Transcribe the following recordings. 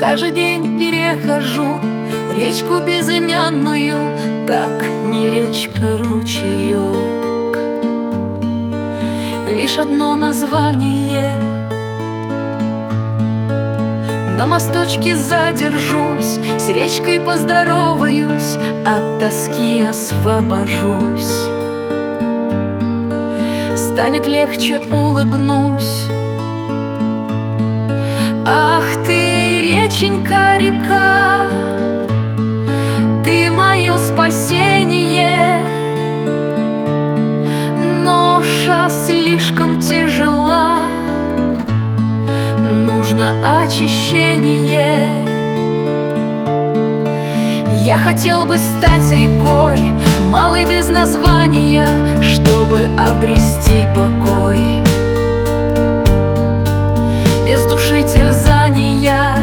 Каждый день перехожу речку безымянную, так не речка, ручеек. Лишь одно название. На мосточке задержусь, с речкой поздороваюсь, от тоски освобожусь. Станет легче, улыбнусь. Ах ты, реченька, река, ты мое спасение. Ноша слишком тяжела, нужно очищение. Я хотел бы стать рекой, малой без названия, чтобы обрести покой. Без души терзания.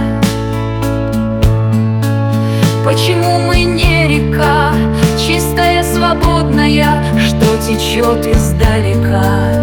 Почему мы не река, чистая, свободная, что течет издалека?